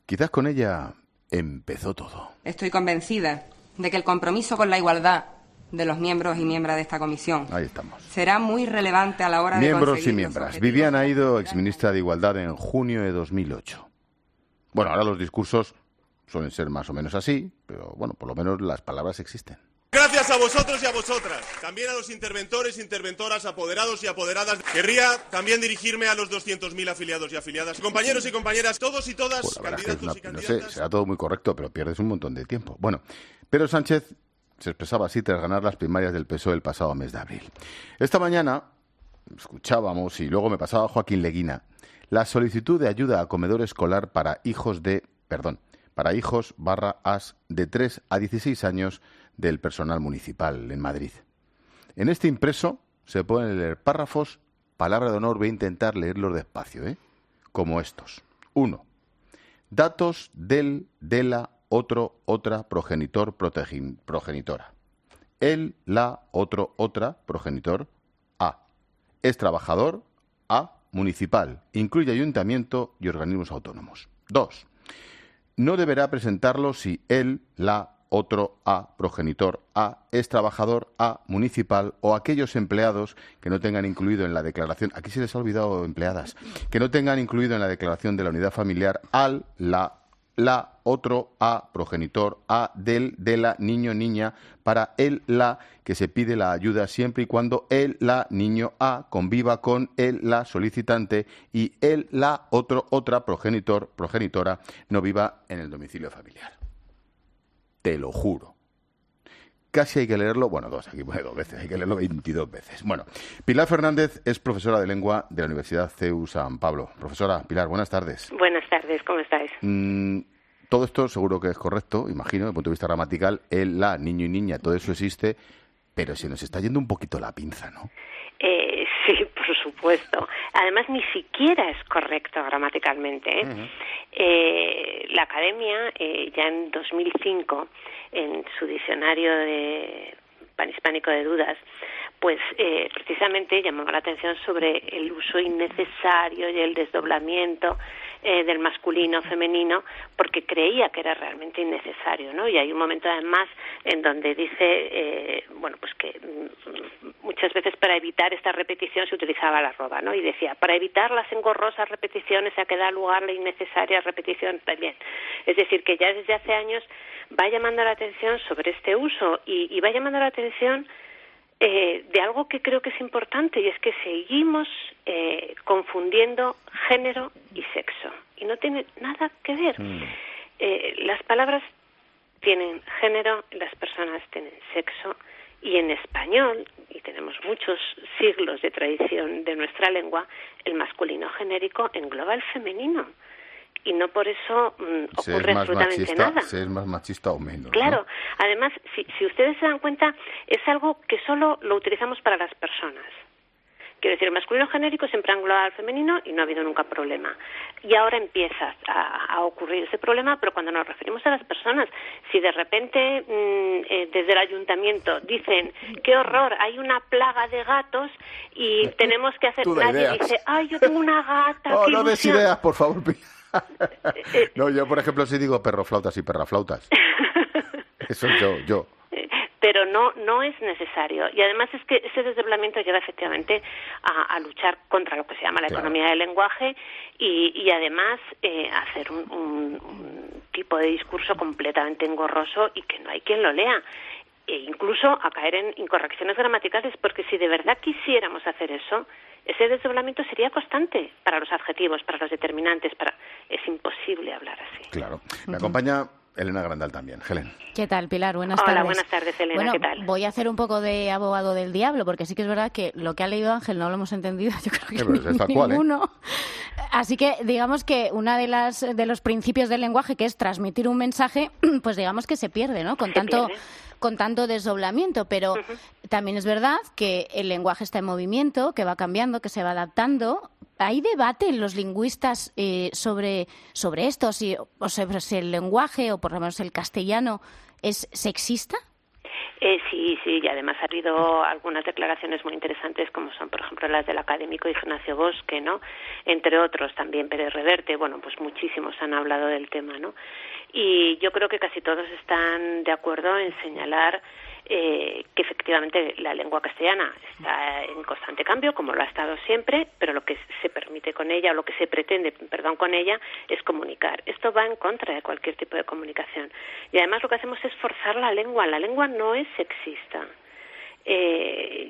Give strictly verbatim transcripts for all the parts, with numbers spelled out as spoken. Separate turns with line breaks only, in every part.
Quizás con ella empezó todo.
Estoy convencida de que el compromiso con la igualdad de los miembros y miembros de esta comisión
Ahí estamos.
será muy relevante a la hora
Miembros
de conseguir
y miembros.
los
Viviana Aido, exministra de Igualdad en junio de dos mil ocho. Bueno, ahora los discursos suelen ser más o menos así, pero bueno, por lo menos las palabras existen.
Gracias a vosotros y a vosotras, también a los interventores, interventoras, apoderados y apoderadas. Querría también dirigirme a los doscientos mil afiliados y afiliadas. Compañeros y compañeras, todos y todas,
Pues la verdad es que
candidatos
es
y
una- no
candidatas.
sé, será todo muy correcto, pero pierdes un montón de tiempo. Bueno, Pedro Sánchez se expresaba así tras ganar las primarias del P S O E el pasado mes de abril. Esta mañana escuchábamos, y luego me pasaba Joaquín Leguina, la solicitud de ayuda a comedor escolar para hijos de, perdón, para hijos barra as de tres a dieciséis años del personal municipal en Madrid. En este impreso se pueden leer párrafos, palabra de honor, voy a intentar leerlos despacio, ¿eh? Como estos. Uno. Datos del, de la, otro, otra, progenitor, protegi- progenitora. El, la, otro, otra, progenitor, A. Es trabajador, A. Municipal. Incluye ayuntamiento y organismos autónomos. Dos. No deberá presentarlo si él, la, otro, A, progenitor, A, es trabajador, A, municipal o aquellos empleados que no tengan incluido en la declaración, aquí se les ha olvidado empleadas, que no tengan incluido en la declaración de la unidad familiar al, la, la, otro, A, progenitor, A, del, de la, niño, niña, para el, la, que se pide la ayuda siempre y cuando el, la, niño, A, conviva con el, la, solicitante y el, la, otro, otra, progenitor, progenitora, no viva en el domicilio familiar. Te lo juro. Casi hay que leerlo, bueno, dos, aquí pone dos veces, hay que leerlo veintidós veces. Bueno, Pilar Fernández es profesora de lengua de la Universidad C E U San Pablo. Profesora, Pilar, buenas tardes.
Buenas tardes, ¿cómo estáis?
Mm, todo esto seguro que es correcto, imagino, desde el punto de vista gramatical, el, la, niño y niña, todo eso existe, pero se nos está yendo un poquito la pinza, ¿no?
Eh, sí, por supuesto. Además, ni siquiera es correcto gramaticalmente, ¿eh? Uh-huh. Eh, la Academia, eh, ya en dos mil cinco, en su diccionario de panhispánico de dudas, pues eh, precisamente llamaba la atención sobre el uso innecesario y el desdoblamiento eh, del masculino femenino, porque creía que era realmente innecesario, ¿no? Y hay un momento además en donde dice, eh, bueno, pues que mm, muchas veces para evitar esta repetición se utilizaba la arroba, ¿no? Y decía, para evitar las engorrosas repeticiones a que da lugar la innecesaria repetición también. Es decir, que ya desde hace años va llamando la atención sobre este uso y, y va llamando la atención Eh, de algo que creo que es importante, y es que seguimos eh, confundiendo género y sexo, y no tiene nada que ver. Mm. Eh, las palabras tienen género, las personas tienen sexo, y en español, y tenemos muchos siglos de tradición de nuestra lengua, el masculino genérico engloba el femenino. Y no por eso mmm, ocurre absolutamente
machista,
nada.
Ser más machista o menos.
Claro,
¿no?
Además, si, si ustedes se dan cuenta, es algo que solo lo utilizamos para las personas. Quiero decir, el masculino genérico siempre ha englobado al femenino y no ha habido nunca problema. Y ahora empieza a, a ocurrir ese problema, pero cuando nos referimos a las personas, si de repente mmm, eh, desde el ayuntamiento dicen, qué horror, hay una plaga de gatos y tenemos que hacer... Nadie ideas. Dice, ay, yo tengo una gata,
oh,
qué
no des
ilusión.
ideas, por favor, no, yo, por ejemplo, sí digo perroflautas y perraflautas. Eso es yo, yo.
Pero no no es necesario. Y además es que ese desdoblamiento lleva efectivamente a, a luchar contra lo que se llama la claro. economía del lenguaje y, y además eh, hacer un, un, un tipo de discurso completamente engorroso y que no hay quien lo lea. E incluso a caer en incorrecciones gramaticales, porque si de verdad quisiéramos hacer eso, ese desdoblamiento sería constante para los adjetivos, para los determinantes, para es imposible hablar así.
Claro. Me uh-huh. acompaña Elena Grandal también. Helen.
¿Qué tal, Pilar? Buenas
Hola,
tardes.
Hola, buenas tardes, Elena.
Bueno,
¿qué tal?
Voy a hacer un poco de abogado del diablo, porque sí que es verdad que lo que ha leído Ángel no lo hemos entendido, yo creo que
sí,
ni,
cual,
ninguno.
¿eh?
Así que digamos que una de las de los principios del lenguaje, que es transmitir un mensaje, pues digamos que se pierde, ¿no? Con
se
tanto
pierde.
con tanto desdoblamiento, pero uh-huh. también es verdad que el lenguaje está en movimiento, que va cambiando, que se va adaptando. ¿Hay debate en los lingüistas eh, sobre, sobre esto? Si, o sobre si el lenguaje, o por lo menos el castellano, es sexista?
Eh, sí, sí, y además ha habido algunas declaraciones muy interesantes, como son, por ejemplo, las del académico Ignacio Bosque, ¿no? Entre otros, también Pérez Reverte, bueno, pues muchísimos han hablado del tema, ¿no? Y yo creo que casi todos están de acuerdo en señalar eh, que efectivamente la lengua castellana está en constante cambio, como lo ha estado siempre, pero lo que se permite con ella, o lo que se pretende, perdón, con ella, es comunicar. Esto va en contra de cualquier tipo de comunicación. Y además lo que hacemos es forzar la lengua. La lengua no es sexista. Eh,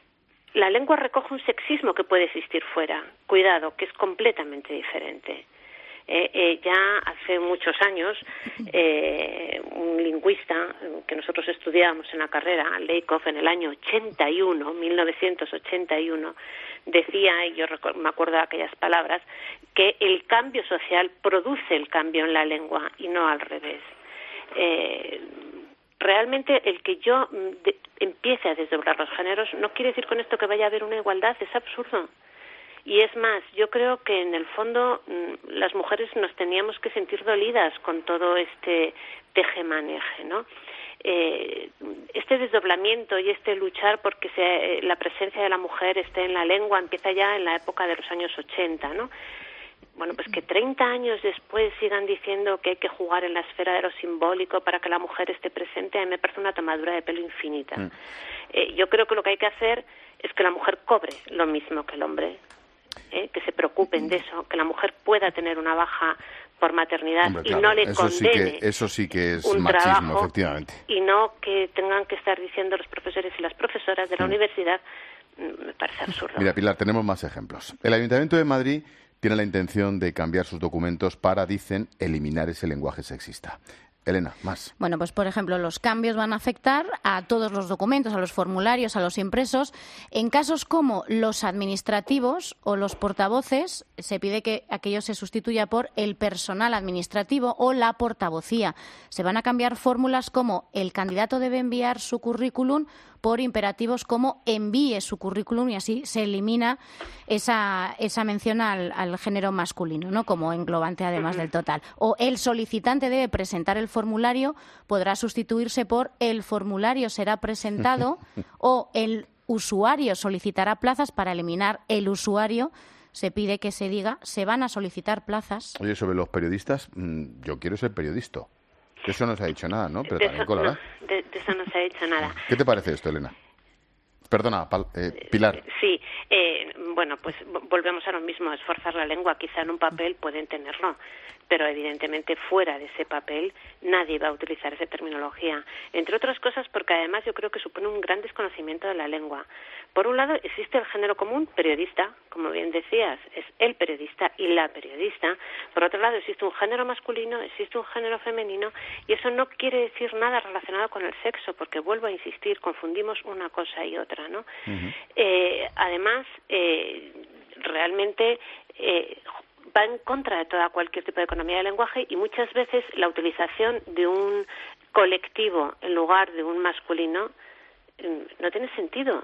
la lengua recoge un sexismo que puede existir fuera. Cuidado, que es completamente diferente. Eh, eh, ya hace muchos años, eh, un lingüista que nosotros estudiábamos en la carrera, Leikov, en el año ochenta y uno, mil novecientos ochenta y uno, decía, y yo me acuerdo de aquellas palabras, que el cambio social produce el cambio en la lengua y no al revés. Eh, realmente el que yo de, empiece a desdoblar los géneros no quiere decir con esto que vaya a haber una igualdad, es absurdo. Y es más, yo creo que en el fondo las mujeres nos teníamos que sentir dolidas con todo este tejemaneje, ¿no? Eh, este desdoblamiento y este luchar porque se, la presencia de la mujer esté en la lengua empieza ya en la época de los años ochenta, ¿no? Bueno, pues que treinta años después sigan diciendo que hay que jugar en la esfera de lo simbólico para que la mujer esté presente, a mí me parece una tomadura de pelo infinita. Mm. Eh, yo creo que lo que hay que hacer es que la mujer cobre lo mismo que el hombre. ¿Eh? Que se preocupen de eso, que la mujer pueda tener una baja por maternidad. Hombre, claro, y no le
eso
condene
sí que, eso sí que es
un
machismo,
trabajo,
efectivamente.
Y no que tengan que estar diciendo los profesores y las profesoras de la mm. universidad, me parece absurdo.
Mira, Pilar, tenemos más ejemplos. El Ayuntamiento de Madrid tiene la intención de cambiar sus documentos para, dicen, eliminar ese lenguaje sexista. Elena, más.
Bueno, pues por ejemplo, los cambios van a afectar a todos los documentos, a los formularios, a los impresos. En casos como los administrativos o los portavoces, se pide que aquello se sustituya por el personal administrativo o la portavocía. Se van a cambiar fórmulas como el candidato debe enviar su currículum por imperativos como envíe su currículum, y así se elimina esa, esa mención al, al género masculino, ¿no? Como englobante además del total. O el solicitante debe presentar el formulario, podrá sustituirse por el formulario será presentado o el usuario solicitará plazas. Para eliminar el usuario se pide que se diga se van a solicitar plazas.
Oye, sobre los periodistas, yo quiero ser periodista. De eso no se ha dicho nada, ¿no? Pero
de
también
eso,
colará.
No, de, de eso no se ha dicho nada.
¿Qué te parece esto, Elena? Perdona, Pal, eh, Pilar.
Sí, eh, bueno, pues volvemos a lo mismo, esforzar la lengua. Quizá en un papel pueden tenerlo, pero evidentemente fuera de ese papel nadie va a utilizar esa terminología. Entre otras cosas porque además yo creo que supone un gran desconocimiento de la lengua. Por un lado existe el género común, periodista, como bien decías, es el periodista y la periodista. Por otro lado existe un género masculino, existe un género femenino, y eso no quiere decir nada relacionado con el sexo, porque vuelvo a insistir, confundimos una cosa y otra, ¿no? Uh-huh. Eh, además, eh, realmente eh, va en contra de toda cualquier tipo de economía del lenguaje, y muchas veces la utilización de un colectivo en lugar de un masculino eh, no tiene sentido.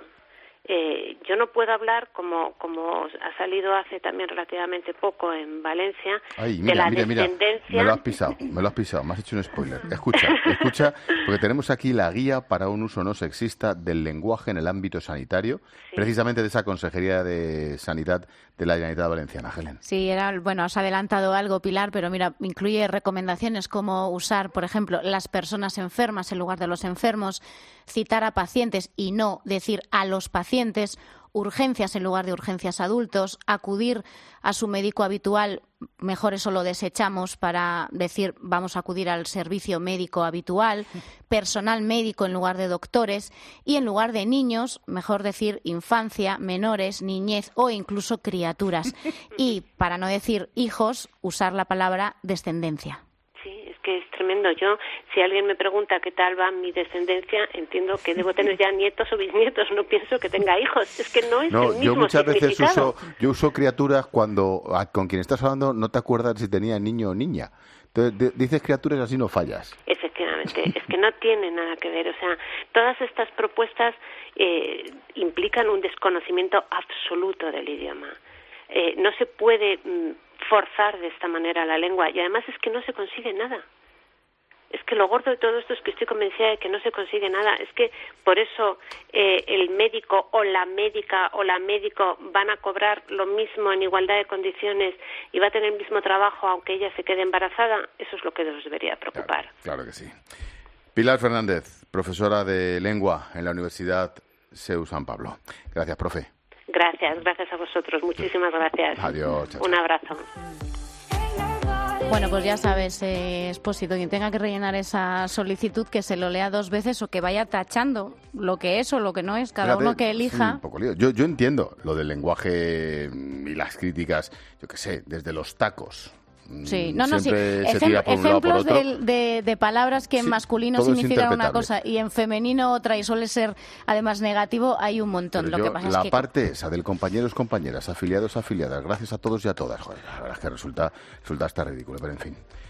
Eh, yo no puedo hablar, como como ha salido hace también relativamente poco en Valencia,
Ay, mira,
de la
mira,
descendencia...
Mira, me lo has pisado, me lo has pisado, me has hecho un spoiler. Escucha, escucha, porque tenemos aquí la guía para un uso no sexista del lenguaje en el ámbito sanitario, sí. Precisamente de esa Consejería de Sanidad de la Generalitat Valenciana, Helen.
Sí, era, bueno, has adelantado algo, Pilar, pero mira, incluye recomendaciones como usar, por ejemplo, las personas enfermas en lugar de los enfermos, citar a pacientes y no decir a los pacientes, urgencias en lugar de urgencias adultos, acudir a su médico habitual, mejor eso lo desechamos para decir vamos a acudir al servicio médico habitual, personal médico en lugar de doctores, y en lugar de niños, mejor decir infancia, menores, niñez o incluso criaturas. Y para no decir hijos, usar la palabra descendencia.
Que es tremendo. Yo, si alguien me pregunta qué tal va mi descendencia, entiendo que debo tener ya nietos o bisnietos, no pienso que tenga hijos. Es que no es
no,
el mismo
yo muchas veces
significado.
uso, yo uso criaturas cuando con quien estás hablando no te acuerdas si tenía niño o niña. Entonces de, dices criaturas, así no fallas.
Efectivamente, es que no tiene nada que ver. O sea, todas estas propuestas eh, implican un desconocimiento absoluto del idioma. Eh, no se puede mm, forzar de esta manera la lengua, y además es que no se consigue nada. Es que lo gordo de todo esto es que estoy convencida de que no se consigue nada. Es que por eso eh, el médico o la médica o la médico van a cobrar lo mismo en igualdad de condiciones y va a tener el mismo trabajo aunque ella se quede embarazada. Eso es lo que nos debería preocupar.
Claro, claro que sí. Pilar Fernández, profesora de lengua en la Universidad C E U San Pablo. Gracias, profe.
Gracias, gracias a vosotros. Muchísimas gracias.
Adiós. Chao, chao.
Un abrazo.
Bueno, pues ya sabes, eh, Expósito, quien tenga que rellenar esa solicitud, que se lo lea dos veces o que vaya tachando lo que es o lo que no es, cada
Fíjate,
uno que elija.
Un poco lío. Yo, yo entiendo lo del lenguaje y las críticas, yo qué sé, desde los tacos.
Sí, no, no, sí.
Siempre se
Ejem-
tira por un lado, por
ejemplos
otro.
de, de, de palabras que en
Sí,
masculino
todo es
significan una
interpretable.
cosa y en femenino otra y suele ser además negativo, hay un montón.
Pero
Lo
yo,
que pasa
la
es que
parte esa del compañeros, compañeras, afiliados, afiliadas, gracias a todos y a todas, joder, la verdad es que resulta, resulta hasta ridículo, pero en fin.